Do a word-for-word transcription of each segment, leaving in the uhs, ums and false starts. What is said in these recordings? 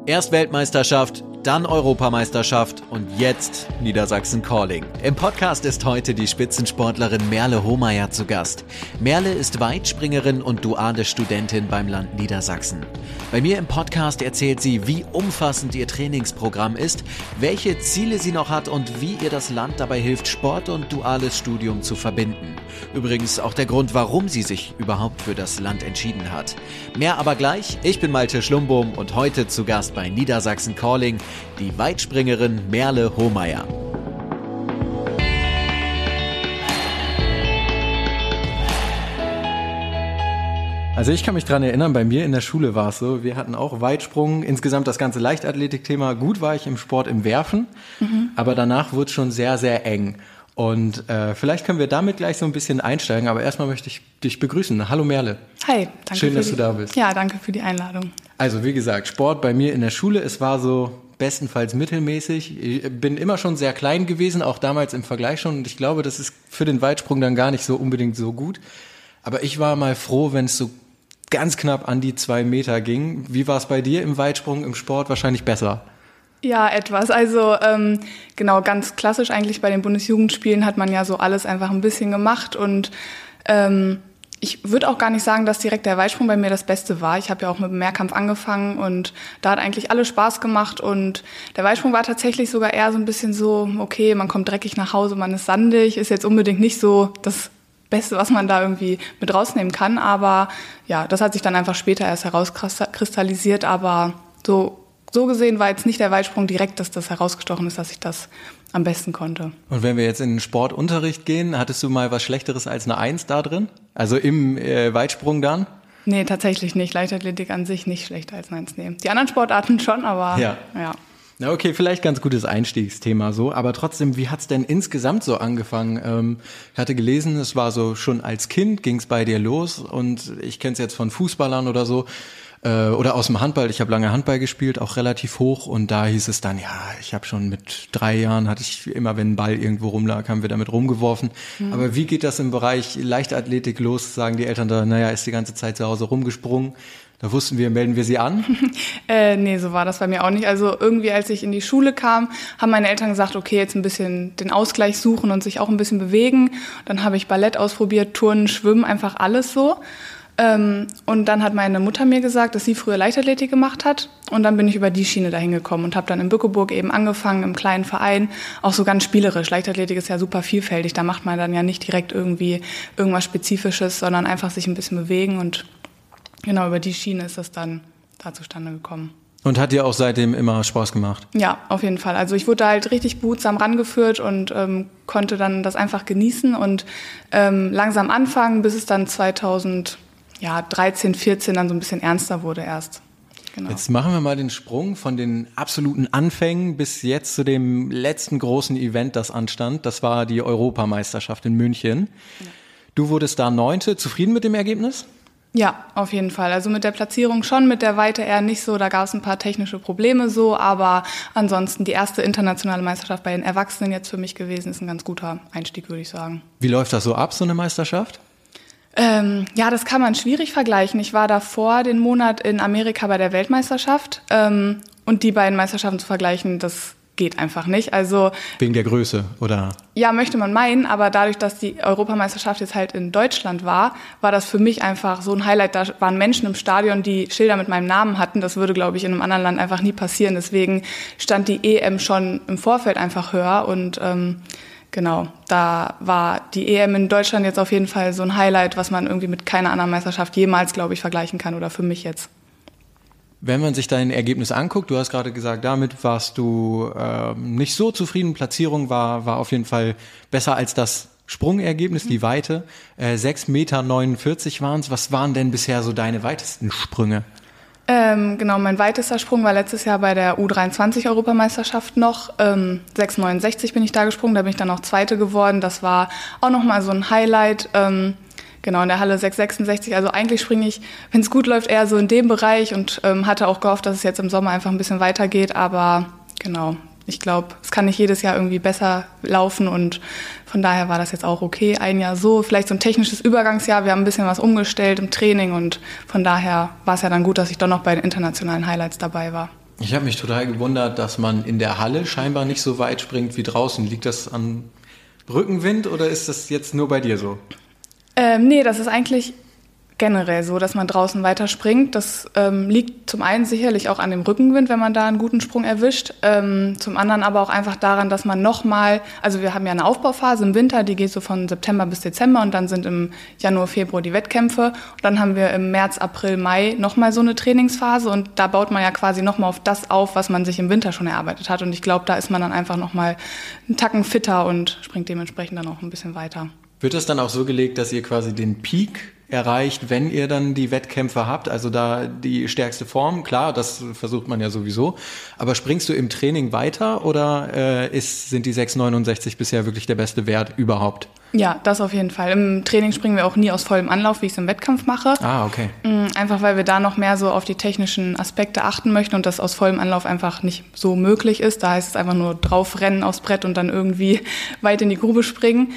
Erst Weltmeisterschaft, dann Europameisterschaft und jetzt Niedersachsen Calling. Im Podcast ist heute die Spitzensportlerin Merle Hohmeier zu Gast. Merle ist Weitspringerin und duale Studentin beim Land Niedersachsen. Bei mir im Podcast erzählt sie, wie umfassend ihr Trainingsprogramm ist, welche Ziele sie noch hat und wie ihr das Land dabei hilft, Sport und duales Studium zu verbinden. Übrigens auch der Grund, warum sie sich überhaupt für das Land entschieden hat. Mehr aber gleich. Ich bin Malte Schlumbohm und heute zu Gast bei Niedersachsen Calling die Weitspringerin Merle Hohmeier. Also ich kann mich dran erinnern, bei mir in der Schule war es so, wir hatten auch Weitsprung, insgesamt das ganze Leichtathletik-Thema. Gut war ich im Sport im Werfen, mhm. aber danach wurde es schon sehr, sehr eng. Und äh, vielleicht können wir damit gleich so ein bisschen einsteigen, aber erstmal möchte ich dich begrüßen. Hallo Merle. Hi, danke. Schön, dass die, du da bist. Ja, danke für die Einladung. Also wie gesagt, Sport bei mir in der Schule, es war so bestenfalls mittelmäßig. Ich bin immer schon sehr klein gewesen, auch damals im Vergleich schon. Und ich glaube, das ist für den Weitsprung dann gar nicht so unbedingt so gut. Aber ich war mal froh, wenn es so ganz knapp an die zwei Meter ging. Wie war es bei dir im Weitsprung, im Sport? Wahrscheinlich besser. Ja, etwas. Also ähm, genau, ganz klassisch eigentlich bei den Bundesjugendspielen hat man ja so alles einfach ein bisschen gemacht. Und ähm, ich würde auch gar nicht sagen, dass direkt der Weitsprung bei mir das Beste war. Ich habe ja auch mit dem Mehrkampf angefangen und da hat eigentlich alles Spaß gemacht. Und der Weitsprung war tatsächlich sogar eher so ein bisschen so, okay, man kommt dreckig nach Hause, man ist sandig, ist jetzt unbedingt nicht so das Beste, was man da irgendwie mit rausnehmen kann. Aber ja, das hat sich dann einfach später erst herauskristallisiert. Aber so so gesehen war jetzt nicht der Weitsprung direkt, dass das herausgestochen ist, dass ich das am besten konnte. Und wenn wir jetzt in den Sportunterricht gehen, hattest du mal was Schlechteres als eine Eins da drin? Also im äh, Weitsprung dann? Nee, tatsächlich nicht. Leichtathletik an sich nicht schlechter als eine Eins nehmen. Die anderen Sportarten schon, aber ja. ja. Na okay, vielleicht ganz gutes Einstiegsthema so, aber trotzdem, wie hat's denn insgesamt so angefangen? Ähm, ich hatte gelesen, es war so schon als Kind ging's bei dir los und ich kenne es jetzt von Fußballern oder so äh, oder aus dem Handball. Ich habe lange Handball gespielt, auch relativ hoch und da hieß es dann, ja, ich habe schon mit drei Jahren, hatte ich immer, wenn ein Ball irgendwo rumlag, haben wir damit rumgeworfen. Mhm. Aber wie geht das im Bereich Leichtathletik los? Sagen die Eltern da, naja, ist die ganze Zeit zu Hause rumgesprungen. Da wussten wir, melden wir sie an? äh, nee, so war das bei mir auch nicht. Also irgendwie, als ich in die Schule kam, haben meine Eltern gesagt, okay, jetzt ein bisschen den Ausgleich suchen und sich auch ein bisschen bewegen. Dann habe ich Ballett ausprobiert, Turnen, Schwimmen, einfach alles so. Ähm, und dann hat meine Mutter mir gesagt, dass sie früher Leichtathletik gemacht hat. Und dann bin ich über die Schiene dahin gekommen und habe dann in Bückeburg eben angefangen, im kleinen Verein, auch so ganz spielerisch. Leichtathletik ist ja super vielfältig. Da macht man dann ja nicht direkt irgendwie irgendwas Spezifisches, sondern einfach sich ein bisschen bewegen und genau, über die Schiene ist das dann da zustande gekommen. Und hat dir auch seitdem immer Spaß gemacht? Ja, auf jeden Fall. Also ich wurde da halt richtig behutsam rangeführt und ähm, konnte dann das einfach genießen und ähm, langsam anfangen, bis es dann zweitausenddreizehn, vierzehn dann so ein bisschen ernster wurde erst. Genau. Jetzt machen wir mal den Sprung von den absoluten Anfängen bis jetzt zu dem letzten großen Event, das anstand. Das war die Europameisterschaft in München. Ja. Du wurdest da Neunte. Zufrieden mit dem Ergebnis? Ja, auf jeden Fall. Also mit der Platzierung schon, mit der Weite eher nicht so. Da gab es ein paar technische Probleme so, aber ansonsten die erste internationale Meisterschaft bei den Erwachsenen jetzt für mich gewesen, ist ein ganz guter Einstieg, würde ich sagen. Wie läuft das so ab, so eine Meisterschaft? Ähm, ja, das kann man schwierig vergleichen. Ich war davor den Monat in Amerika bei der Weltmeisterschaft ähm, und die beiden Meisterschaften zu vergleichen, das geht einfach nicht. Also wegen der Größe, oder? Ja, möchte man meinen, aber dadurch, dass die Europameisterschaft jetzt halt in Deutschland war, war das für mich einfach so ein Highlight. Da waren Menschen im Stadion, die Schilder mit meinem Namen hatten. Das würde, glaube ich, in einem anderen Land einfach nie passieren. Deswegen stand die E M schon im Vorfeld einfach höher und ähm, genau, da war die E M in Deutschland jetzt auf jeden Fall so ein Highlight, was man irgendwie mit keiner anderen Meisterschaft jemals, glaube ich, vergleichen kann oder für mich jetzt. Wenn man sich dein Ergebnis anguckt, du hast gerade gesagt, damit warst du äh, nicht so zufrieden. Platzierung war war auf jeden Fall besser als das Sprungergebnis, die Weite. Äh, sechs Komma neunundvierzig Meter waren es. Was waren denn bisher so deine weitesten Sprünge? Ähm, genau, mein weitester Sprung war letztes Jahr bei der U dreiundzwanzig Europameisterschaft noch. Ähm, sechs Komma neunundsechzig bin ich da gesprungen, da bin ich dann noch Zweite geworden. Das war auch nochmal so ein Highlight. Ähm, Genau, in der Halle sechs Komma sechsundsechzig. Also eigentlich springe ich, wenn es gut läuft, eher so in dem Bereich und ähm, hatte auch gehofft, dass es jetzt im Sommer einfach ein bisschen weitergeht. Aber genau, ich glaube, es kann nicht jedes Jahr irgendwie besser laufen und von daher war das jetzt auch okay. Ein Jahr so, vielleicht so ein technisches Übergangsjahr. Wir haben ein bisschen was umgestellt im Training und von daher war es ja dann gut, dass ich doch noch bei den internationalen Highlights dabei war. Ich habe mich total gewundert, dass man in der Halle scheinbar nicht so weit springt wie draußen. Liegt das an Rückenwind oder ist das jetzt nur bei dir so? Ähm, nee, das ist eigentlich generell so, dass man draußen weiter springt. Das ähm, liegt zum einen sicherlich auch an dem Rückenwind, wenn man da einen guten Sprung erwischt. Ähm, zum anderen aber auch einfach daran, dass man nochmal, also wir haben ja eine Aufbauphase im Winter, die geht so von September bis Dezember und dann sind im Januar, Februar die Wettkämpfe. Und dann haben wir im März, April, Mai nochmal so eine Trainingsphase und da baut man ja quasi nochmal auf das auf, was man sich im Winter schon erarbeitet hat. Und ich glaube, da ist man dann einfach nochmal einen Tacken fitter und springt dementsprechend dann auch ein bisschen weiter. Wird das dann auch so gelegt, dass ihr quasi den Peak erreicht, wenn ihr dann die Wettkämpfe habt, also da die stärkste Form? Klar, das versucht man ja sowieso. Aber springst du im Training weiter oder äh, ist, sind die sechs Komma neunundsechzig bisher wirklich der beste Wert überhaupt? Ja, das auf jeden Fall. Im Training springen wir auch nie aus vollem Anlauf, wie ich es im Wettkampf mache. Ah, okay. Einfach weil wir da noch mehr so auf die technischen Aspekte achten möchten und das aus vollem Anlauf einfach nicht so möglich ist. Da heißt es einfach nur draufrennen aufs Brett und dann irgendwie weit in die Grube springen.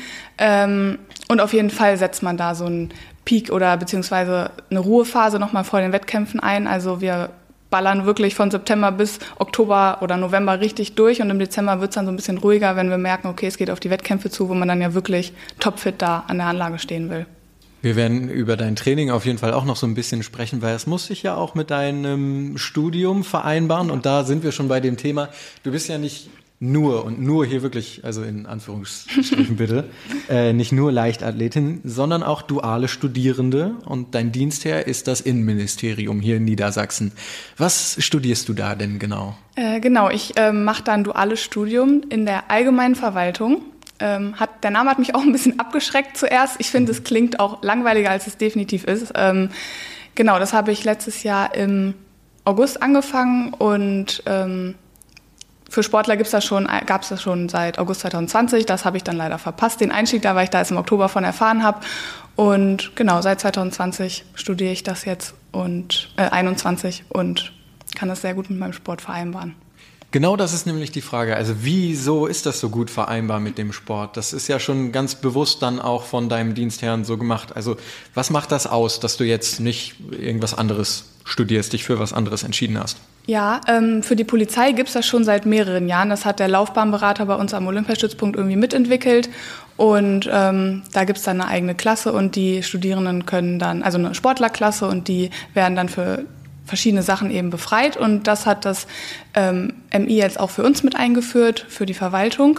Und auf jeden Fall setzt man da so einen Peak oder beziehungsweise eine Ruhephase nochmal vor den Wettkämpfen ein. Also wir ballern wirklich von September bis Oktober oder November richtig durch und im Dezember wird es dann so ein bisschen ruhiger, wenn wir merken, okay, es geht auf die Wettkämpfe zu, wo man dann ja wirklich topfit da an der Anlage stehen will. Wir werden über dein Training auf jeden Fall auch noch so ein bisschen sprechen, weil es muss sich ja auch mit deinem Studium vereinbaren und da sind wir schon bei dem Thema, du bist ja nicht nur und nur hier wirklich, also in Anführungsstrichen bitte, äh, nicht nur Leichtathletin, sondern auch duale Studierende und dein Dienstherr ist das Innenministerium hier in Niedersachsen. Was studierst du da denn genau? Äh, genau, ich äh, mache da ein duales Studium in der allgemeinen Verwaltung. Ähm, hat, der Name hat mich auch ein bisschen abgeschreckt zuerst. Ich finde, es klingt auch langweiliger, als es definitiv ist. Ähm, genau, das habe ich letztes Jahr im August angefangen und ähm, für Sportler gibt's das schon, gab es das schon seit August zwanzig zwanzig. Das habe ich dann leider verpasst, den Einstieg da, weil ich da erst im Oktober von erfahren habe. Und genau, seit zwanzig zwanzig studiere ich das jetzt und äh, einundzwanzig und kann das sehr gut mit meinem Sport vereinbaren. Genau das ist nämlich die Frage. Also wieso ist das so gut vereinbar mit dem Sport? Das ist ja schon ganz bewusst dann auch von deinem Dienstherrn so gemacht. Also was macht das aus, dass du jetzt nicht irgendwas anderes studierst, dich für was anderes entschieden hast? Ja, ähm, für die Polizei gibt's das schon seit mehreren Jahren. Das hat der Laufbahnberater bei uns am Olympiastützpunkt irgendwie mitentwickelt. Und ähm, da gibt's dann eine eigene Klasse und die Studierenden können dann, also eine Sportlerklasse und die werden dann für verschiedene Sachen eben befreit. Und das hat das ähm, M I jetzt auch für uns mit eingeführt, für die Verwaltung.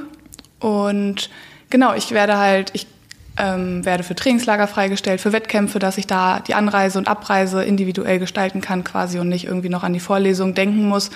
Und genau, ich werde halt, ich Ähm, werde für Trainingslager freigestellt, für Wettkämpfe, dass ich da die Anreise und Abreise individuell gestalten kann quasi und nicht irgendwie noch an die Vorlesung denken muss.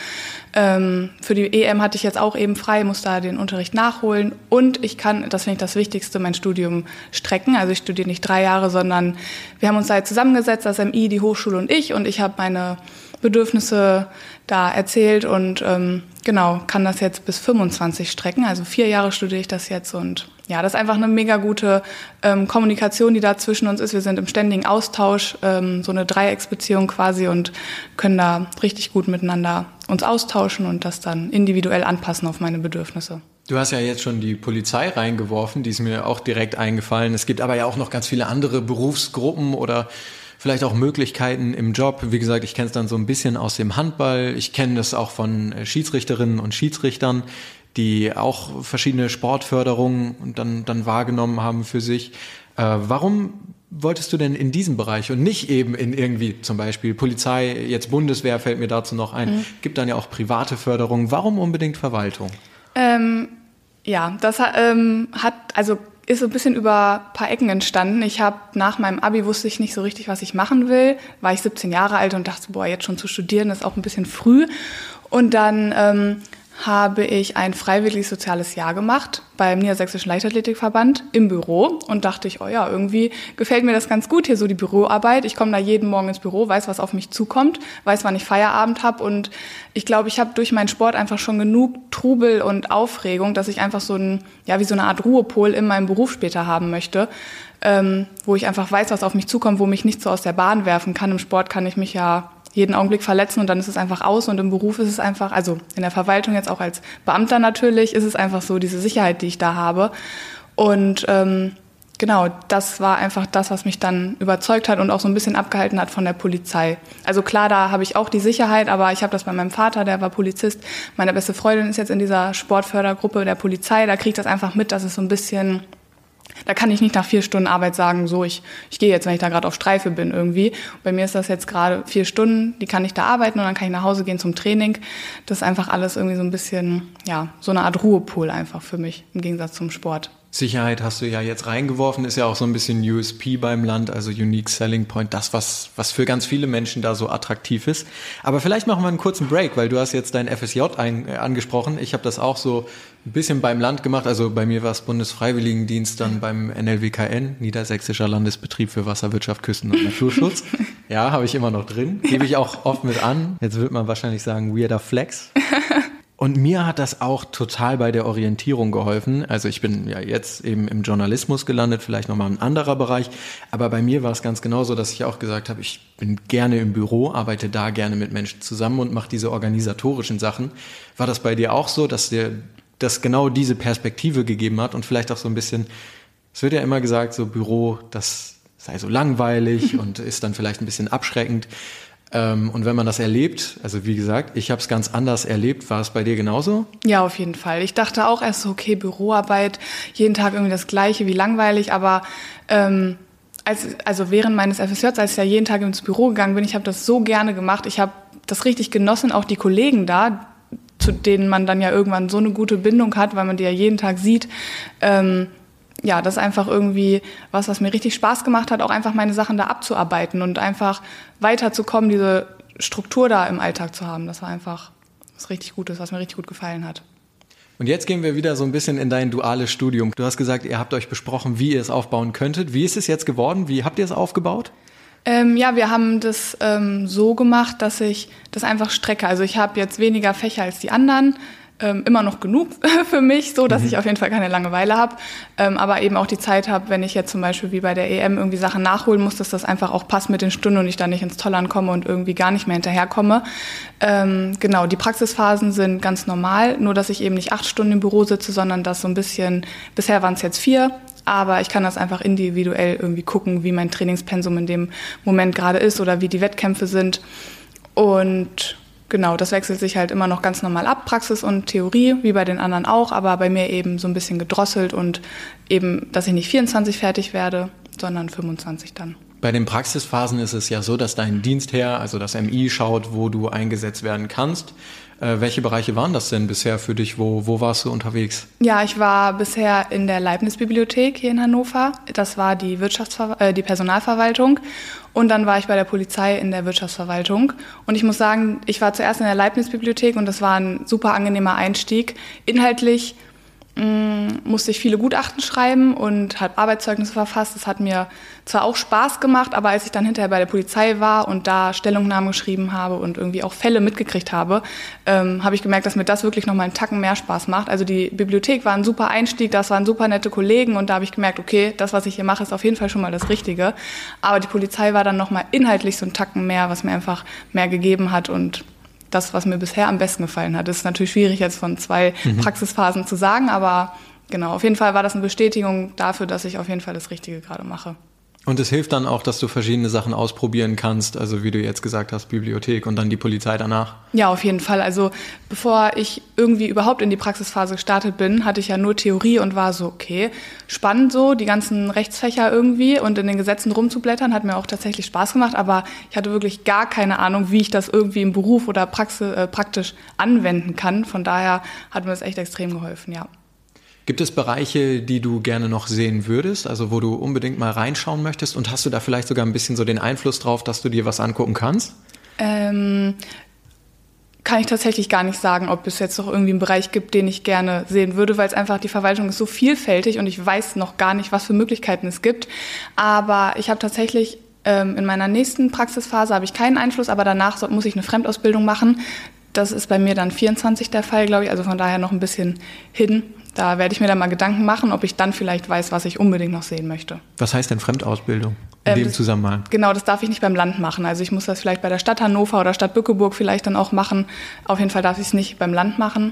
Ähm, für die E M hatte ich jetzt auch eben frei, muss da den Unterricht nachholen und ich kann, das finde ich das Wichtigste, mein Studium strecken. Also ich studiere nicht drei Jahre, sondern wir haben uns da jetzt zusammengesetzt, das M I, die Hochschule und ich und ich habe meine Bedürfnisse da erzählt und ähm, genau, kann das jetzt bis fünfundzwanzig strecken. Also vier Jahre studiere ich das jetzt und ja, das ist einfach eine mega gute ähm, Kommunikation, die da zwischen uns ist. Wir sind im ständigen Austausch, ähm, so eine Dreiecksbeziehung quasi und können da richtig gut miteinander uns austauschen und das dann individuell anpassen auf meine Bedürfnisse. Du hast ja jetzt schon die Polizei reingeworfen, die ist mir auch direkt eingefallen. Es gibt aber ja auch noch ganz viele andere Berufsgruppen oder vielleicht auch Möglichkeiten im Job. Wie gesagt, ich kenne es dann so ein bisschen aus dem Handball. Ich kenne das auch von Schiedsrichterinnen und Schiedsrichtern, die auch verschiedene Sportförderungen dann, dann wahrgenommen haben für sich. Äh, warum wolltest du denn in diesem Bereich und nicht eben in irgendwie zum Beispiel Polizei, jetzt Bundeswehr fällt mir dazu noch ein, mhm. gibt dann ja auch private Förderung. Warum unbedingt Verwaltung? Ähm, ja, das ähm, hat, also ist so ein bisschen über ein paar Ecken entstanden. Ich habe nach meinem Abi wusste ich nicht so richtig, was ich machen will. War ich siebzehn Jahre alt und dachte, boah, jetzt schon zu studieren, ist auch ein bisschen früh. Und dann ähm, habe ich ein freiwilliges soziales Jahr gemacht beim Niedersächsischen Leichtathletikverband im Büro und dachte ich, oh ja, irgendwie gefällt mir das ganz gut hier, so die Büroarbeit. Ich komme da jeden Morgen ins Büro, weiß, was auf mich zukommt, weiß, wann ich Feierabend habe und ich glaube, ich habe durch meinen Sport einfach schon genug Trubel und Aufregung, dass ich einfach so ein, ja, wie so eine Art Ruhepol in meinem Beruf später haben möchte, ähm, wo ich einfach weiß, was auf mich zukommt, wo mich nicht so aus der Bahn werfen kann. Im Sport kann ich mich ja jeden Augenblick verletzen und dann ist es einfach aus und im Beruf ist es einfach, also in der Verwaltung jetzt auch als Beamter natürlich, ist es einfach so diese Sicherheit, die ich da habe und ähm, Genau, das war einfach das, was mich dann überzeugt hat und auch so ein bisschen abgehalten hat von der Polizei. Also klar, da habe ich auch die Sicherheit, aber ich habe das bei meinem Vater, der war Polizist. Meine beste Freundin ist jetzt in dieser Sportfördergruppe der Polizei. Da kriege ich das einfach mit, dass es so ein bisschen, da kann ich nicht nach vier Stunden Arbeit sagen, so ich, ich gehe jetzt, wenn ich da gerade auf Streife bin irgendwie. Bei mir ist das jetzt gerade vier Stunden, die kann ich da arbeiten und dann kann ich nach Hause gehen zum Training. Das ist einfach alles irgendwie so ein bisschen, ja, so eine Art Ruhepol einfach für mich im Gegensatz zum Sport. Sicherheit hast du ja jetzt reingeworfen, ist ja auch so ein bisschen U S P beim Land, also Unique Selling Point, das, was, was für ganz viele Menschen da so attraktiv ist. Aber vielleicht machen wir einen kurzen Break, weil du hast jetzt dein F S J ein, äh, angesprochen. Ich habe das auch so ein bisschen beim Land gemacht, also bei mir war es Bundesfreiwilligendienst, dann beim N L W K N, Niedersächsischer Landesbetrieb für Wasserwirtschaft, Küsten- und Naturschutz. Ja, habe ich immer noch drin, gebe ich auch oft mit an. Jetzt wird man wahrscheinlich sagen, weirder Flex. Und mir hat das auch total bei der Orientierung geholfen. Also ich bin ja jetzt eben im Journalismus gelandet, vielleicht nochmal ein anderer Bereich. Aber bei mir war es ganz genauso, dass ich auch gesagt habe, ich bin gerne im Büro, arbeite da gerne mit Menschen zusammen und mache diese organisatorischen Sachen. War das bei dir auch so, dass dir das genau diese Perspektive gegeben hat und vielleicht auch so ein bisschen, es wird ja immer gesagt, so Büro, das sei so langweilig und ist dann vielleicht ein bisschen abschreckend. Und wenn man das erlebt, also wie gesagt, ich habe es ganz anders erlebt, war es bei dir genauso? Ja, auf jeden Fall. Ich dachte auch erst so, okay, Büroarbeit, jeden Tag irgendwie das Gleiche, wie langweilig, aber ähm, als, also während meines F S Js, als ich ja jeden Tag ins Büro gegangen bin, ich habe das so gerne gemacht, ich habe das richtig genossen, auch die Kollegen da, zu denen man dann ja irgendwann so eine gute Bindung hat, weil man die ja jeden Tag sieht, ähm, ja, das ist einfach irgendwie was, was mir richtig Spaß gemacht hat, auch einfach meine Sachen da abzuarbeiten und einfach weiterzukommen, diese Struktur da im Alltag zu haben. Das war einfach was richtig Gutes, was mir richtig gut gefallen hat. Und jetzt gehen wir wieder so ein bisschen in dein duales Studium. Du hast gesagt, ihr habt euch besprochen, wie ihr es aufbauen könntet. Wie ist es jetzt geworden? Wie habt ihr es aufgebaut? Ähm, ja, wir haben das ähm, so gemacht, dass ich das einfach strecke. Also ich habe jetzt weniger Fächer als die anderen. Ähm, immer noch genug für mich, so dass mhm. ich auf jeden Fall keine Langeweile habe, ähm, aber eben auch die Zeit habe, wenn ich jetzt zum Beispiel wie bei der E M irgendwie Sachen nachholen muss, dass das einfach auch passt mit den Stunden und ich dann nicht ins Tollern komme und irgendwie gar nicht mehr hinterherkomme. Ähm, genau, die Praxisphasen sind ganz normal, nur dass ich eben nicht acht Stunden im Büro sitze, sondern das so ein bisschen, bisher waren es jetzt vier, aber ich kann das einfach individuell irgendwie gucken, wie mein Trainingspensum in dem Moment gerade ist oder wie die Wettkämpfe sind und genau, das wechselt sich halt immer noch ganz normal ab, Praxis und Theorie, wie bei den anderen auch, aber bei mir eben so ein bisschen gedrosselt und eben, dass ich nicht vierundzwanzig fertig werde, sondern fünfundzwanzig dann. Bei den Praxisphasen ist es ja so, dass dein Dienstherr, also das M I, schaut, wo du eingesetzt werden kannst. Äh, welche Bereiche waren das denn bisher für dich? Wo, wo warst du unterwegs? Ja, ich war bisher in der Leibniz-Bibliothek hier in Hannover. Das war die Wirtschaftsver- äh, die Personalverwaltung. Und dann war ich bei der Polizei in der Wirtschaftsverwaltung. Und ich muss sagen, ich war zuerst in der Leibniz-Bibliothek und das war ein super angenehmer Einstieg. Inhaltlich mh, musste ich viele Gutachten schreiben und habe Arbeitszeugnisse verfasst. Das hat mir zwar auch Spaß gemacht, aber als ich dann hinterher bei der Polizei war und da Stellungnahmen geschrieben habe und irgendwie auch Fälle mitgekriegt habe, ähm, habe ich gemerkt, dass mir das wirklich noch mal einen Tacken mehr Spaß macht. Also die Bibliothek war ein super Einstieg, das waren super nette Kollegen und da habe ich gemerkt, okay, das, was ich hier mache, ist auf jeden Fall schon mal das Richtige. Aber die Polizei war dann noch mal inhaltlich so einen Tacken mehr, was mir einfach mehr gegeben hat und das, was mir bisher am besten gefallen hat. Das ist natürlich schwierig jetzt von zwei mhm. Praxisphasen zu sagen, aber genau, auf jeden Fall war das eine Bestätigung dafür, dass ich auf jeden Fall das Richtige gerade mache. Und es hilft dann auch, dass du verschiedene Sachen ausprobieren kannst, also wie du jetzt gesagt hast, Bibliothek und dann die Polizei danach? Ja, auf jeden Fall. Also bevor ich irgendwie überhaupt in die Praxisphase gestartet bin, hatte ich ja nur Theorie und war so, okay, spannend so, die ganzen Rechtsfächer irgendwie und in den Gesetzen rumzublättern, hat mir auch tatsächlich Spaß gemacht, aber ich hatte wirklich gar keine Ahnung, wie ich das irgendwie im Beruf oder Praxis, äh, praktisch anwenden kann. Von daher hat mir das echt extrem geholfen, ja. Gibt es Bereiche, die du gerne noch sehen würdest, also wo du unbedingt mal reinschauen möchtest und hast du da vielleicht sogar ein bisschen so den Einfluss drauf, dass du dir was angucken kannst? Ähm, kann ich tatsächlich gar nicht sagen, ob es jetzt noch irgendwie einen Bereich gibt, den ich gerne sehen würde, weil es einfach, die Verwaltung ist so vielfältig und ich weiß noch gar nicht, was für Möglichkeiten es gibt. Aber ich habe tatsächlich ähm, in meiner nächsten Praxisphase habe ich keinen Einfluss, aber danach so, muss ich eine Fremdausbildung machen. Das ist bei mir dann vierundzwanzig der Fall, glaube ich, also von daher noch ein bisschen hin. Da werde ich mir dann mal Gedanken machen, ob ich dann vielleicht weiß, was ich unbedingt noch sehen möchte. Was heißt denn Fremdausbildung in ähm, dem Zusammenhang? Genau, das darf ich nicht beim Land machen. Also ich muss das vielleicht bei der Stadt Hannover oder Stadt Bückeburg vielleicht dann auch machen. Auf jeden Fall darf ich es nicht beim Land machen.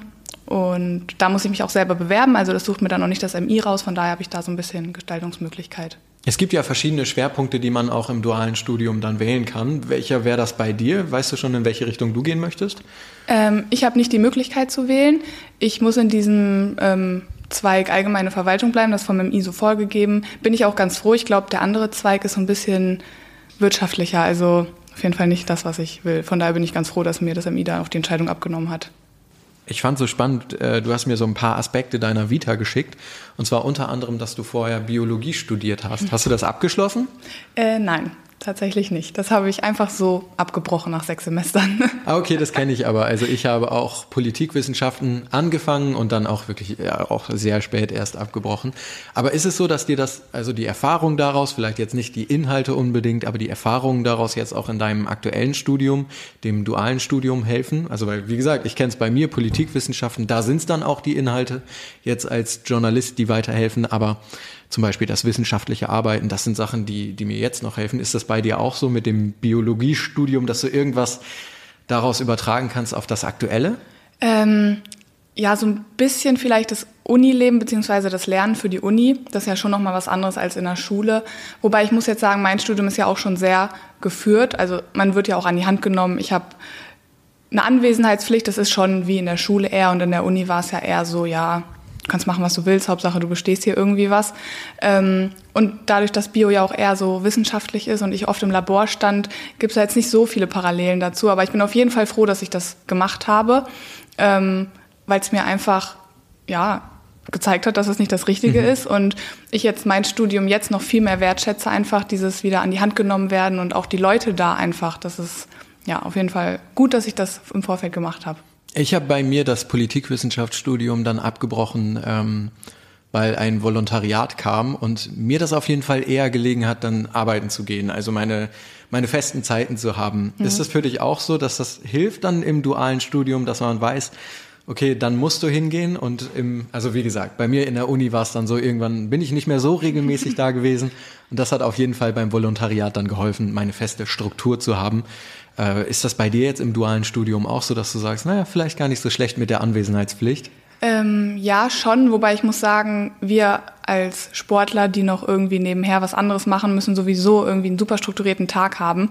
Und da muss ich mich auch selber bewerben, also das sucht mir dann noch nicht das M I raus, von daher habe ich da so ein bisschen Gestaltungsmöglichkeit. Es gibt ja verschiedene Schwerpunkte, die man auch im dualen Studium dann wählen kann. Welcher wäre das bei dir? Weißt du schon, in welche Richtung du gehen möchtest? Ähm, ich habe nicht die Möglichkeit zu wählen. Ich muss in diesem ähm, Zweig allgemeine Verwaltung bleiben, das ist vom M I so vorgegeben. Bin ich auch ganz froh. Ich glaube, der andere Zweig ist so ein bisschen wirtschaftlicher, also auf jeden Fall nicht das, was ich will. Von daher bin ich ganz froh, dass mir das M I da auch die Entscheidung abgenommen hat. Ich fand so spannend, du hast mir so ein paar Aspekte deiner Vita geschickt. Und zwar unter anderem, dass du vorher Biologie studiert hast. Hast du das abgeschlossen? Äh, nein, tatsächlich nicht. Das habe ich einfach so abgebrochen nach sechs Semestern. Ah, okay, das kenne ich aber. Also ich habe auch Politikwissenschaften angefangen und dann auch wirklich ja, auch sehr spät erst abgebrochen. Aber ist es so, dass dir das, also die Erfahrung daraus, vielleicht jetzt nicht die Inhalte unbedingt, aber die Erfahrungen daraus jetzt auch in deinem aktuellen Studium, dem dualen Studium helfen? Also weil, wie gesagt, ich kenne es bei mir, Politikwissenschaften, da sind es dann auch die Inhalte jetzt als Journalist, die weiterhelfen, aber zum Beispiel das wissenschaftliche Arbeiten, das sind Sachen, die, die mir jetzt noch helfen. Ist das bei dir auch so mit dem Biologiestudium, dass du irgendwas daraus übertragen kannst auf das Aktuelle? Ähm, ja, so ein bisschen vielleicht das Unileben bzw. das Lernen für die Uni. Das ist ja schon nochmal was anderes als in der Schule. Wobei ich muss jetzt sagen, mein Studium ist ja auch schon sehr geführt. Also man wird ja auch an die Hand genommen. Ich habe eine Anwesenheitspflicht, das ist schon wie in der Schule eher. Und in der Uni war es ja eher so, ja, du kannst machen, was du willst, Hauptsache du bestehst hier irgendwie was. Ähm, und dadurch, dass Bio ja auch eher so wissenschaftlich ist und ich oft im Labor stand, gibt es da jetzt nicht so viele Parallelen dazu. Aber ich bin auf jeden Fall froh, dass ich das gemacht habe, ähm, weil es mir einfach ja gezeigt hat, dass es nicht das Richtige mhm. ist. Und ich jetzt mein Studium jetzt noch viel mehr wertschätze, einfach dieses wieder an die Hand genommen werden und auch die Leute da einfach. Das ist ja auf jeden Fall gut, dass ich das im Vorfeld gemacht habe. Ich habe bei mir das Politikwissenschaftsstudium dann abgebrochen, ähm, weil ein Volontariat kam und mir das auf jeden Fall eher gelegen hat, dann arbeiten zu gehen, also meine meine festen Zeiten zu haben. Mhm. Ist das für dich auch so, dass das hilft dann im dualen Studium, dass man weiß, okay, dann musst du hingehen und im, also wie gesagt, bei mir in der Uni war es dann so, irgendwann bin ich nicht mehr so regelmäßig da gewesen und das hat auf jeden Fall beim Volontariat dann geholfen, meine feste Struktur zu haben. Äh, ist das bei dir jetzt im dualen Studium auch so, dass du sagst, naja, vielleicht gar nicht so schlecht mit der Anwesenheitspflicht? Ähm, ja, schon, wobei ich muss sagen, wir als Sportler, die noch irgendwie nebenher was anderes machen, müssen sowieso irgendwie einen super strukturierten Tag haben.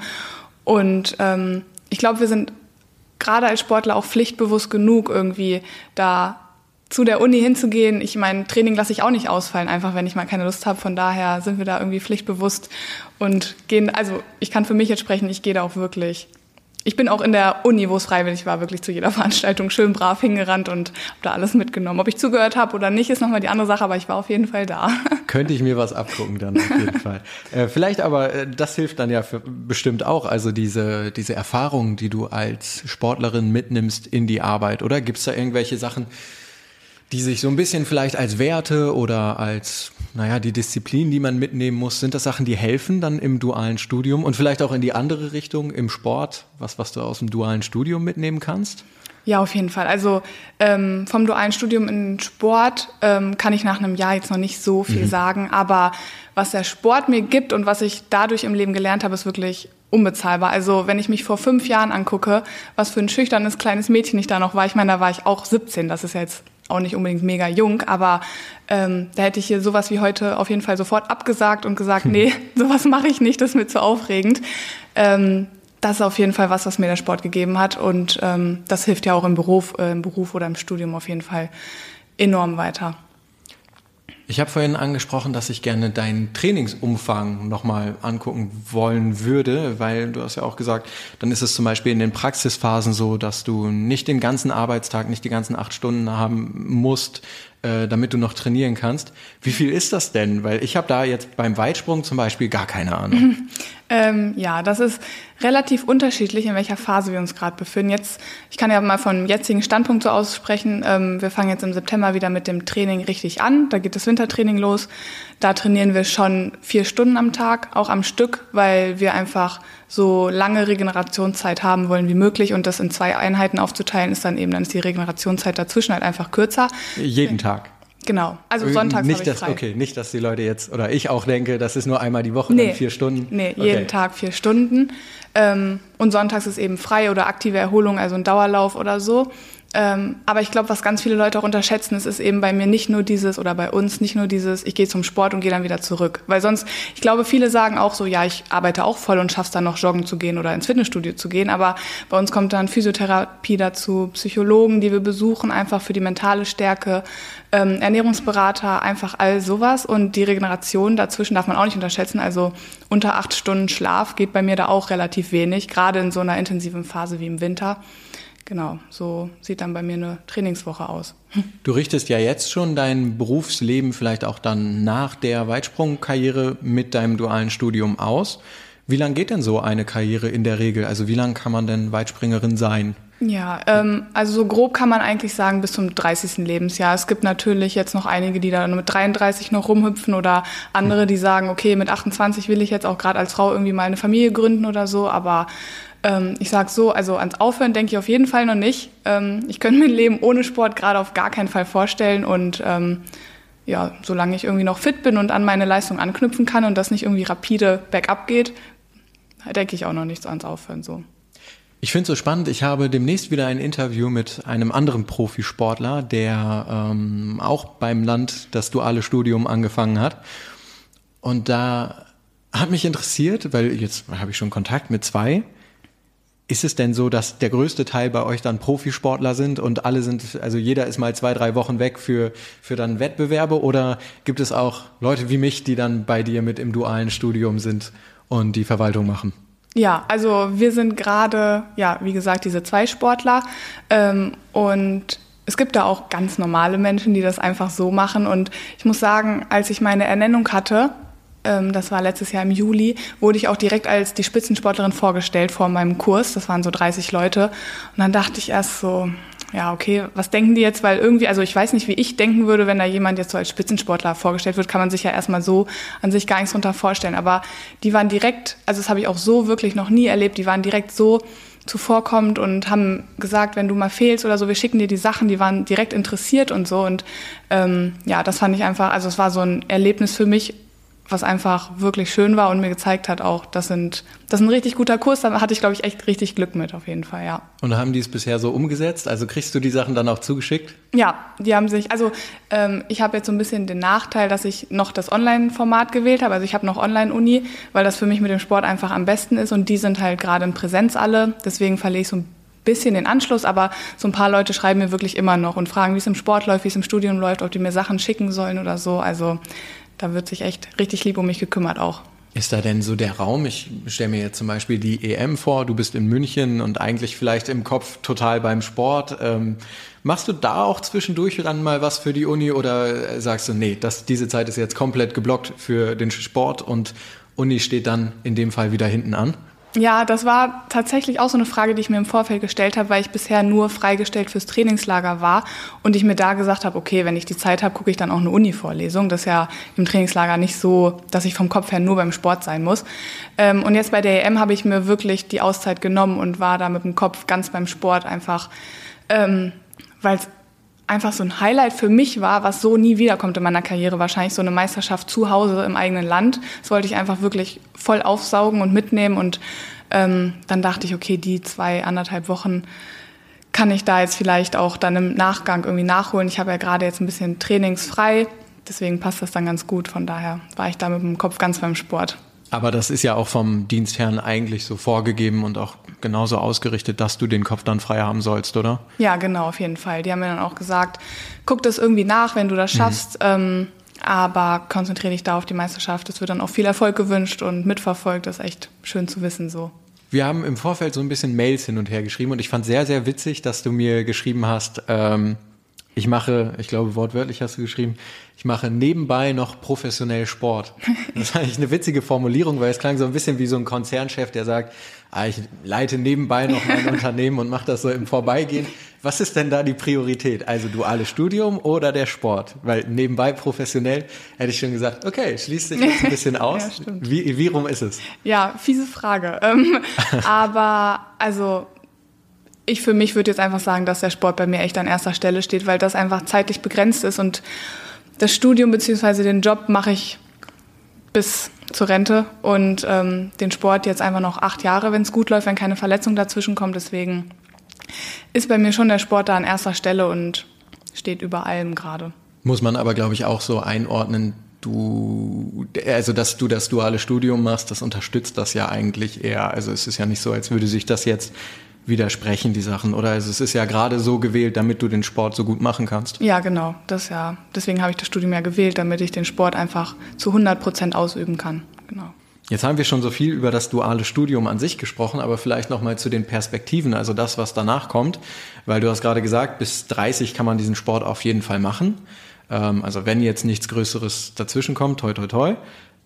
Und ähm, ich glaube, wir sind gerade als Sportler auch pflichtbewusst genug, irgendwie da zu der Uni hinzugehen. Ich meine, Training lasse ich auch nicht ausfallen, einfach wenn ich mal keine Lust habe. Von daher sind wir da irgendwie pflichtbewusst und gehen, also ich kann für mich jetzt sprechen, ich gehe da auch wirklich. Ich bin auch in der Uni, wo es freiwillig war, wirklich zu jeder Veranstaltung schön brav hingerannt und habe da alles mitgenommen. Ob ich zugehört habe oder nicht, ist nochmal die andere Sache, aber ich war auf jeden Fall da. Könnte ich mir was abgucken dann auf jeden Fall. Äh, vielleicht aber, äh, das hilft dann ja für, bestimmt auch, also diese, diese Erfahrungen, die du als Sportlerin mitnimmst in die Arbeit, oder? Gibt es da irgendwelche Sachen, die sich so ein bisschen vielleicht als Werte oder als, naja, die Disziplin, die man mitnehmen muss, sind das Sachen, die helfen dann im dualen Studium und vielleicht auch in die andere Richtung im Sport, was, was du aus dem dualen Studium mitnehmen kannst? Ja, auf jeden Fall. Also ähm, vom dualen Studium in Sport ähm, kann ich nach einem Jahr jetzt noch nicht so viel mhm. sagen, aber was der Sport mir gibt und was ich dadurch im Leben gelernt habe, ist wirklich unbezahlbar. Also wenn ich mich vor fünf Jahren angucke, was für ein schüchternes kleines Mädchen ich da noch war, ich meine, da war ich auch siebzehn, das ist ja jetzt auch nicht unbedingt mega jung, aber ähm, da hätte ich hier sowas wie heute auf jeden Fall sofort abgesagt und gesagt, nee, sowas mache ich nicht, das ist mir zu aufregend. Ähm, das ist auf jeden Fall was, was mir der Sport gegeben hat und ähm, das hilft ja auch im Beruf, äh, im Beruf oder im Studium auf jeden Fall enorm weiter. Ich habe vorhin angesprochen, dass ich gerne deinen Trainingsumfang nochmal angucken wollen würde, weil du hast ja auch gesagt, dann ist es zum Beispiel in den Praxisphasen so, dass du nicht den ganzen Arbeitstag, nicht die ganzen acht Stunden haben musst, äh, damit du noch trainieren kannst. Wie viel ist das denn? Weil ich habe da jetzt beim Weitsprung zum Beispiel gar keine Ahnung. Ähm, ja, das ist relativ unterschiedlich, in welcher Phase wir uns gerade befinden. Jetzt, ich kann ja mal vom jetzigen Standpunkt so aussprechen. Ähm, wir fangen jetzt im September wieder mit dem Training richtig an. Da geht das Wintertraining los. Da trainieren wir schon vier Stunden am Tag, auch am Stück, weil wir einfach so lange Regenerationszeit haben wollen wie möglich. Und das in zwei Einheiten aufzuteilen, ist dann eben, dann ist die Regenerationszeit dazwischen halt einfach kürzer. Jeden Tag? Genau, also sonntags nicht, habe ich dass, frei. Okay, nicht, dass die Leute jetzt, oder ich auch denke, das ist nur einmal die Woche, nee, dann vier Stunden. Nee, okay. jeden Tag vier Stunden. Ähm, und sonntags ist eben frei oder aktive Erholung, also ein Dauerlauf oder so. Ähm, aber ich glaube, was ganz viele Leute auch unterschätzen, es ist eben bei mir nicht nur dieses, oder bei uns nicht nur dieses, ich gehe zum Sport und gehe dann wieder zurück. Weil sonst, ich glaube, viele sagen auch so, ja, ich arbeite auch voll und schaff's dann noch joggen zu gehen oder ins Fitnessstudio zu gehen. Aber bei uns kommt dann Physiotherapie dazu, Psychologen, die wir besuchen, einfach für die mentale Stärke, ähm, Ernährungsberater, einfach all sowas. Und die Regeneration dazwischen darf man auch nicht unterschätzen. Also unter acht Stunden Schlaf geht bei mir da auch relativ wenig, gerade in so einer intensiven Phase wie im Winter. Genau, so sieht dann bei mir eine Trainingswoche aus. Du richtest ja jetzt schon dein Berufsleben vielleicht auch dann nach der Weitsprungkarriere mit deinem dualen Studium aus. Wie lang geht denn so eine Karriere in der Regel? Also wie lang kann man denn Weitspringerin sein? Ja, ähm, also so grob kann man eigentlich sagen bis zum dreißigsten Lebensjahr. Es gibt natürlich jetzt noch einige, die da mit dreiunddreißig noch rumhüpfen oder andere, die sagen, okay, mit achtundzwanzig will ich jetzt auch gerade als Frau irgendwie mal eine Familie gründen oder so, aber ähm, ich sag so, also ans Aufhören denke ich auf jeden Fall noch nicht. Ähm, ich könnte mir ein Leben ohne Sport gerade auf gar keinen Fall vorstellen und ähm, ja, solange ich irgendwie noch fit bin und an meine Leistung anknüpfen kann und das nicht irgendwie rapide bergab geht, denke ich auch noch nichts ans Aufhören so. Ich finde es so spannend, ich habe demnächst wieder ein Interview mit einem anderen Profisportler, der ähm, auch beim Land das duale Studium angefangen hat. Und da hat mich interessiert, weil jetzt habe ich schon Kontakt mit zwei. Ist es denn so, dass der größte Teil bei euch dann Profisportler sind und alle sind, also jeder ist mal zwei, drei Wochen weg für, für dann Wettbewerbe, oder gibt es auch Leute wie mich, die dann bei dir mit im dualen Studium sind und die Verwaltung machen? Ja, also wir sind gerade, ja, wie gesagt, diese zwei Sportler ähm, und es gibt da auch ganz normale Menschen, die das einfach so machen und ich muss sagen, als ich meine Ernennung hatte, ähm, das war letztes Jahr im Juli, wurde ich auch direkt als die Spitzensportlerin vorgestellt vor meinem Kurs, das waren so dreißig Leute und dann dachte ich erst so, ja, okay, was denken die jetzt? Weil irgendwie, also ich weiß nicht, wie ich denken würde, wenn da jemand jetzt so als Spitzensportler vorgestellt wird, kann man sich ja erstmal so an sich gar nichts drunter vorstellen. Aber die waren direkt, also das habe ich auch so wirklich noch nie erlebt, die waren direkt so zuvorkommend und haben gesagt, wenn du mal fehlst oder so, wir schicken dir die Sachen, die waren direkt interessiert und so. Und ähm, ja, das fand ich einfach, also es war so ein Erlebnis für mich, was einfach wirklich schön war und mir gezeigt hat auch, das sind, das ist ein richtig guter Kurs, da hatte ich, glaube ich, echt richtig Glück mit, auf jeden Fall, ja. Und haben die es bisher so umgesetzt? Also kriegst du die Sachen dann auch zugeschickt? Ja, die haben sich, also ähm, ich habe jetzt so ein bisschen den Nachteil, dass ich noch das Online-Format gewählt habe, also ich habe noch Online-Uni, weil das für mich mit dem Sport einfach am besten ist und die sind halt gerade in Präsenz alle, deswegen verliere ich so ein bisschen den Anschluss, aber so ein paar Leute schreiben mir wirklich immer noch und fragen, wie es im Sport läuft, wie es im Studium läuft, ob die mir Sachen schicken sollen oder so, also da wird sich echt richtig lieb um mich gekümmert auch. Ist da denn so der Raum? Ich stelle mir jetzt zum Beispiel die E M vor, du bist in München und eigentlich vielleicht im Kopf total beim Sport. Ähm, machst du da auch zwischendurch dann mal was für die Uni oder sagst du, nee, das, diese Zeit ist jetzt komplett geblockt für den Sport und Uni steht dann in dem Fall wieder hinten an? Ja, das war tatsächlich auch so eine Frage, die ich mir im Vorfeld gestellt habe, weil ich bisher nur freigestellt fürs Trainingslager war und ich mir da gesagt habe, okay, wenn ich die Zeit habe, gucke ich dann auch eine Uni-Vorlesung. Das ist ja im Trainingslager nicht so, dass ich vom Kopf her nur beim Sport sein muss. Und jetzt bei der E M habe ich mir wirklich die Auszeit genommen und war da mit dem Kopf ganz beim Sport einfach, weil es einfach so ein Highlight für mich war, was so nie wiederkommt in meiner Karriere, wahrscheinlich so eine Meisterschaft zu Hause im eigenen Land. Das wollte ich einfach wirklich voll aufsaugen und mitnehmen und ähm, dann dachte ich, okay, die zwei, anderthalb Wochen kann ich da jetzt vielleicht auch dann im Nachgang irgendwie nachholen. Ich habe ja gerade jetzt ein bisschen trainingsfrei, deswegen passt das dann ganz gut. Von daher war ich da mit dem Kopf ganz beim Sport. Aber das ist ja auch vom Dienstherrn eigentlich so vorgegeben und auch genauso ausgerichtet, dass du den Kopf dann frei haben sollst, oder? Ja, genau, auf jeden Fall. Die haben mir dann auch gesagt, guck das irgendwie nach, wenn du das schaffst, mhm. ähm, aber konzentriere dich da auf die Meisterschaft. Es wird dann auch viel Erfolg gewünscht und mitverfolgt. Das ist echt schön zu wissen so. Wir haben im Vorfeld so ein bisschen Mails hin und her geschrieben und ich fand sehr, sehr witzig, dass du mir geschrieben hast, ähm, ich mache, ich glaube wortwörtlich hast du geschrieben, ich mache nebenbei noch professionell Sport. Das ist eigentlich eine witzige Formulierung, weil es klang so ein bisschen wie so ein Konzernchef, der sagt, ah, ich leite nebenbei noch mein Unternehmen und mache das so im Vorbeigehen. Was ist denn da die Priorität? Also duales Studium oder der Sport? Weil nebenbei professionell hätte ich schon gesagt, okay, schließt sich jetzt ein bisschen aus. Ja, wie, wie rum ist es? Ja, fiese Frage. Ähm, aber also ich für mich würde jetzt einfach sagen, dass der Sport bei mir echt an erster Stelle steht, weil das einfach zeitlich begrenzt ist und das Studium bzw. den Job mache ich bis zur Rente und ähm, den Sport jetzt einfach noch acht Jahre, wenn es gut läuft, wenn keine Verletzung dazwischen kommt. Deswegen ist bei mir schon der Sport da an erster Stelle und steht über allem gerade. Muss man aber, glaube ich, auch so einordnen, du, also dass du das duale Studium machst, das unterstützt das ja eigentlich eher. Also es ist ja nicht so, als würde sich das jetzt widersprechen, die Sachen, oder? Also es ist ja gerade so gewählt, damit du den Sport so gut machen kannst. Ja, genau. Das ja. Deswegen habe ich das Studium ja gewählt, damit ich den Sport einfach zu hundert Prozent ausüben kann. Genau. Jetzt haben wir schon so viel über das duale Studium an sich gesprochen, aber vielleicht nochmal zu den Perspektiven, also das, was danach kommt. Weil du hast gerade gesagt, bis dreißig kann man diesen Sport auf jeden Fall machen. Ähm, also wenn jetzt nichts Größeres dazwischen kommt, toi, toi, toi.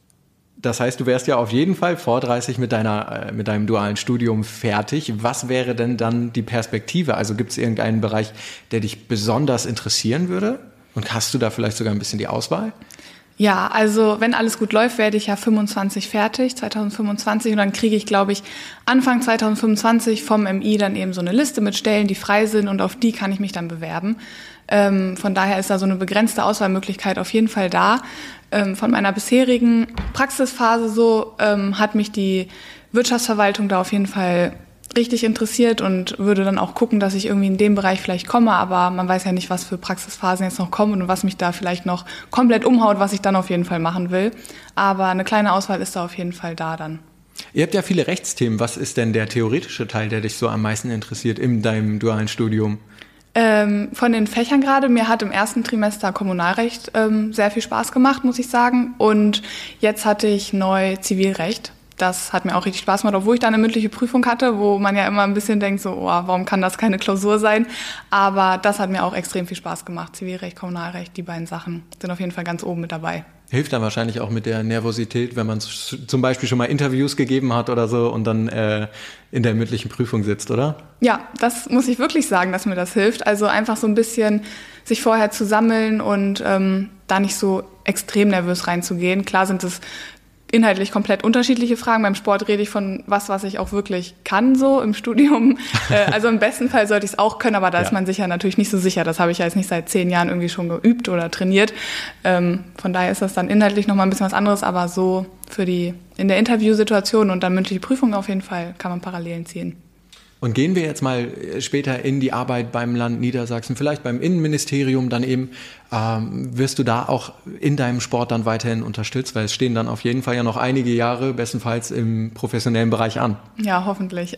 Das heißt, du wärst ja auf jeden Fall vor dreißig mit deiner, mit deinem dualen Studium fertig. Was wäre denn dann die Perspektive? Also gibt es irgendeinen Bereich, der dich besonders interessieren würde? Und hast du da vielleicht sogar ein bisschen die Auswahl? Ja, also wenn alles gut läuft, werde ich ja fünfundzwanzig fertig, zwanzig fünfundzwanzig. Und dann kriege ich, glaube ich, Anfang zwanzig fünfundzwanzig vom M I dann eben so eine Liste mit Stellen, die frei sind. Und auf die kann ich mich dann bewerben. Ähm, von daher ist da so eine begrenzte Auswahlmöglichkeit auf jeden Fall da. Ähm, von meiner bisherigen Praxisphase so ähm, hat mich die Wirtschaftsverwaltung da auf jeden Fall richtig interessiert und würde dann auch gucken, dass ich irgendwie in dem Bereich vielleicht komme, aber man weiß ja nicht, was für Praxisphasen jetzt noch kommen und was mich da vielleicht noch komplett umhaut, was ich dann auf jeden Fall machen will. Aber eine kleine Auswahl ist da auf jeden Fall da dann. Ihr habt ja viele Rechtsthemen. Was ist denn der theoretische Teil, der dich so am meisten interessiert in deinem dualen Studium? Ähm, von den Fächern gerade, mir hat im ersten Trimester Kommunalrecht ähm, sehr viel Spaß gemacht, muss ich sagen. Und jetzt hatte ich neu Zivilrecht. Das hat mir auch richtig Spaß gemacht, obwohl ich da eine mündliche Prüfung hatte, wo man ja immer ein bisschen denkt, so, oh, warum kann das keine Klausur sein? Aber das hat mir auch extrem viel Spaß gemacht. Zivilrecht, Kommunalrecht, die beiden Sachen sind auf jeden Fall ganz oben mit dabei. Hilft dann wahrscheinlich auch mit der Nervosität, wenn man zum Beispiel schon mal Interviews gegeben hat oder so und dann äh, in der mündlichen Prüfung sitzt, oder? Ja, das muss ich wirklich sagen, dass mir das hilft. Also einfach so ein bisschen sich vorher zu sammeln und ähm, da nicht so extrem nervös reinzugehen. Klar sind es inhaltlich komplett unterschiedliche Fragen. Beim Sport rede ich von was, was ich auch wirklich kann, so im Studium. äh, also im besten Fall sollte ich es auch können, aber da ja. ist man sich ja natürlich nicht so sicher. Das habe ich ja jetzt nicht seit zehn Jahren irgendwie schon geübt oder trainiert. Ähm, von daher ist das dann inhaltlich nochmal ein bisschen was anderes, aber so für die in der Interviewsituation und dann mündliche Prüfung auf jeden Fall kann man Parallelen ziehen. Und gehen wir jetzt mal später in die Arbeit beim Land Niedersachsen, vielleicht beim Innenministerium dann eben, ähm, wirst du da auch in deinem Sport dann weiterhin unterstützt, weil es stehen dann auf jeden Fall ja noch einige Jahre bestenfalls im professionellen Bereich an. Ja, hoffentlich.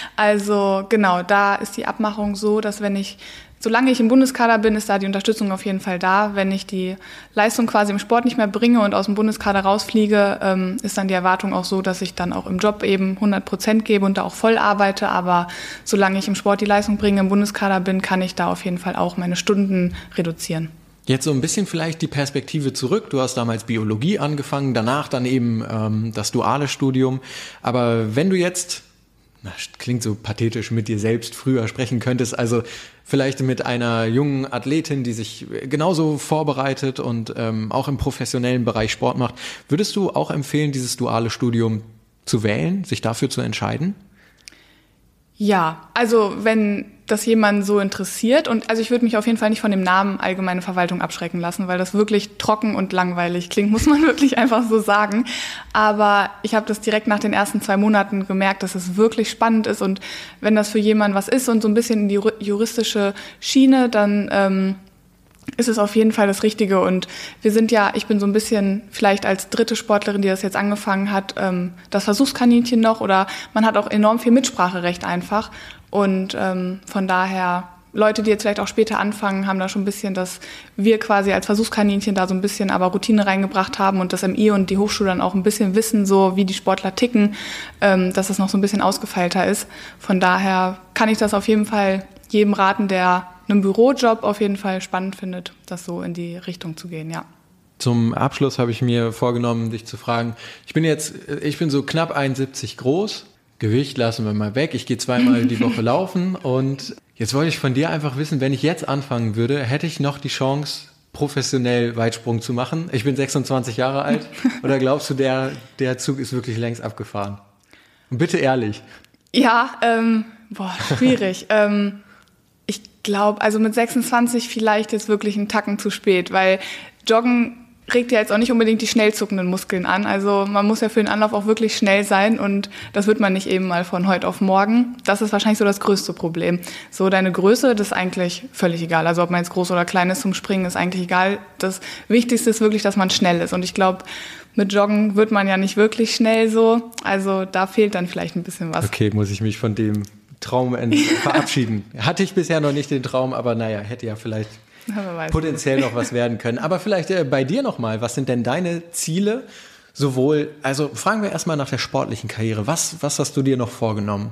Also genau, da ist die Abmachung so, dass wenn ich Solange ich im Bundeskader bin, ist da die Unterstützung auf jeden Fall da. Wenn ich die Leistung quasi im Sport nicht mehr bringe und aus dem Bundeskader rausfliege, ähm, ist dann die Erwartung auch so, dass ich dann auch im Job eben hundert Prozent gebe und da auch voll arbeite. Aber solange ich im Sport die Leistung bringe, im Bundeskader bin, kann ich da auf jeden Fall auch meine Stunden reduzieren. Jetzt so ein bisschen vielleicht die Perspektive zurück. Du hast damals Biologie angefangen, danach dann eben ähm, das duale Studium. Aber wenn du jetzt, na, klingt so pathetisch, mit dir selbst früher sprechen könntest, also vielleicht mit einer jungen Athletin, die sich genauso vorbereitet und ähm, auch im professionellen Bereich Sport macht, würdest du auch empfehlen, dieses duale Studium zu wählen, sich dafür zu entscheiden? Ja, also wenn das jemanden so interessiert und also ich würde mich auf jeden Fall nicht von dem Namen Allgemeine Verwaltung abschrecken lassen, weil das wirklich trocken und langweilig klingt, muss man wirklich einfach so sagen. Aber ich habe das direkt nach den ersten zwei Monaten gemerkt, dass es wirklich spannend ist und wenn das für jemanden was ist und so ein bisschen in die juristische Schiene, dann ähm, ist es auf jeden Fall das Richtige und wir sind ja, ich bin so ein bisschen vielleicht als dritte Sportlerin, die das jetzt angefangen hat, ähm, das Versuchskaninchen noch oder man hat auch enorm viel Mitspracherecht einfach und ähm, von daher Leute, die jetzt vielleicht auch später anfangen, haben da schon ein bisschen, dass wir quasi als Versuchskaninchen da so ein bisschen aber Routine reingebracht haben und das M I und die Hochschule dann auch ein bisschen wissen, so wie die Sportler ticken, ähm, dass das noch so ein bisschen ausgefeilter ist. Von daher kann ich das auf jeden Fall jedem raten, der einen Bürojob auf jeden Fall spannend findet, das so in die Richtung zu gehen, ja. Zum Abschluss habe ich mir vorgenommen, dich zu fragen, ich bin jetzt, ich bin so knapp einundsiebzig groß, Gewicht lassen wir mal weg, ich gehe zweimal die Woche laufen und jetzt wollte ich von dir einfach wissen, wenn ich jetzt anfangen würde, hätte ich noch die Chance, professionell Weitsprung zu machen? Ich bin sechsundzwanzig Jahre alt oder glaubst du, der, der Zug ist wirklich längst abgefahren? Und bitte ehrlich. Ja, ähm, boah, schwierig. ähm, Ich glaube, also mit sechsundzwanzig vielleicht jetzt wirklich einen Tacken zu spät, weil Joggen regt ja jetzt auch nicht unbedingt die schnell zuckenden Muskeln an. Also man muss ja für den Anlauf auch wirklich schnell sein und das wird man nicht eben mal von heute auf morgen. Das ist wahrscheinlich so das größte Problem. So deine Größe, das ist eigentlich völlig egal. Also ob man jetzt groß oder klein ist zum Springen, ist eigentlich egal. Das Wichtigste ist wirklich, dass man schnell ist. Und ich glaube, mit Joggen wird man ja nicht wirklich schnell so. Also da fehlt dann vielleicht ein bisschen was. Okay, muss ich mich von dem Traum verabschieden. Hatte ich bisher noch nicht den Traum, aber naja, hätte ja vielleicht potenziell noch was werden können. Aber vielleicht äh, bei dir nochmal, was sind denn deine Ziele? Sowohl, also fragen wir erstmal nach der sportlichen Karriere. Was, was hast du dir noch vorgenommen?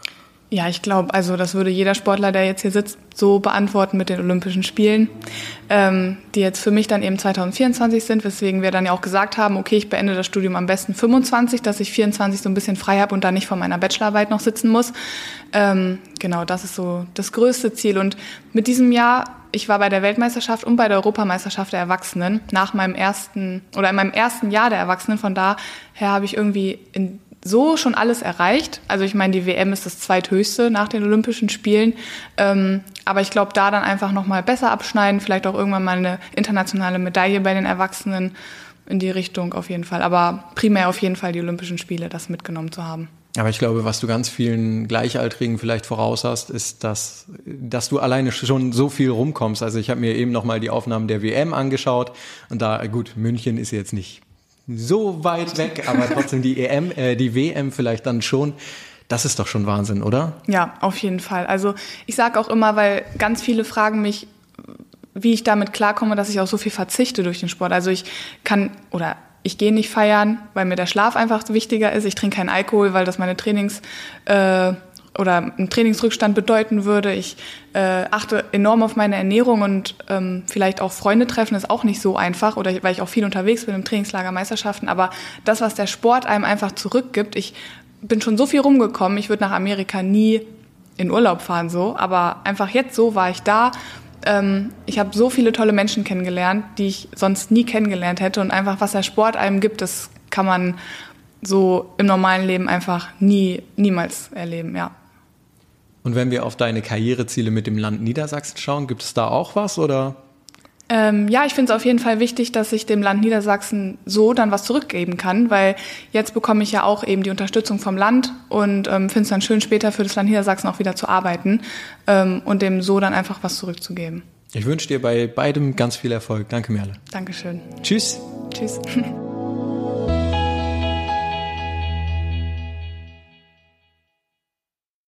Ja, ich glaube, also das würde jeder Sportler, der jetzt hier sitzt, so beantworten mit den Olympischen Spielen, ähm, die jetzt für mich dann eben zwanzig vierundzwanzig sind, weswegen wir dann ja auch gesagt haben, okay, ich beende das Studium am besten fünfundzwanzig, dass ich vierundzwanzig so ein bisschen frei habe und da nicht vor meiner Bachelorarbeit noch sitzen muss. Ähm, genau, das ist so das größte Ziel. Und mit diesem Jahr, ich war bei der Weltmeisterschaft und bei der Europameisterschaft der Erwachsenen nach meinem ersten oder in meinem ersten Jahr der Erwachsenen. Von daher habe ich irgendwie in so schon alles erreicht. Also ich meine, die W M ist das zweithöchste nach den Olympischen Spielen. Ähm, aber ich glaube, da dann einfach nochmal besser abschneiden, vielleicht auch irgendwann mal eine internationale Medaille bei den Erwachsenen in die Richtung auf jeden Fall. Aber primär auf jeden Fall die Olympischen Spiele, das mitgenommen zu haben. Aber ich glaube, was du ganz vielen Gleichaltrigen vielleicht voraus hast, ist, dass, dass du alleine schon so viel rumkommst. Also ich habe mir eben nochmal die Aufnahmen der W M angeschaut und da, gut, München ist jetzt nicht so weit weg, aber trotzdem die E M, äh, die W M vielleicht dann schon. Das ist doch schon Wahnsinn, oder? Ja, auf jeden Fall. Also ich sage auch immer, weil ganz viele fragen mich, wie ich damit klarkomme, dass ich auch so viel verzichte durch den Sport. Also ich kann oder ich gehe nicht feiern, weil mir der Schlaf einfach wichtiger ist. Ich trinke keinen Alkohol, weil das meine Trainings äh, oder einen Trainingsrückstand bedeuten würde. Ich äh, achte enorm auf meine Ernährung und ähm, vielleicht auch Freunde treffen ist auch nicht so einfach oder weil ich auch viel unterwegs bin im Trainingslager, Meisterschaften. Aber das, was der Sport einem einfach zurückgibt, ich bin schon so viel rumgekommen, ich würde nach Amerika nie in Urlaub fahren so, aber einfach jetzt so war ich da. Ähm, ich habe so viele tolle Menschen kennengelernt, die ich sonst nie kennengelernt hätte und einfach, was der Sport einem gibt, das kann man so im normalen Leben einfach nie, niemals erleben, ja. Und wenn wir auf deine Karriereziele mit dem Land Niedersachsen schauen, gibt es da auch was, oder? Ähm, ja, ich finde es auf jeden Fall wichtig, dass ich dem Land Niedersachsen so dann was zurückgeben kann, weil jetzt bekomme ich ja auch eben die Unterstützung vom Land und ähm, finde es dann schön, später für das Land Niedersachsen auch wieder zu arbeiten ähm, und dem so dann einfach was zurückzugeben. Ich wünsche dir bei beidem ganz viel Erfolg. Danke, Merle. Dankeschön. Tschüss. Tschüss.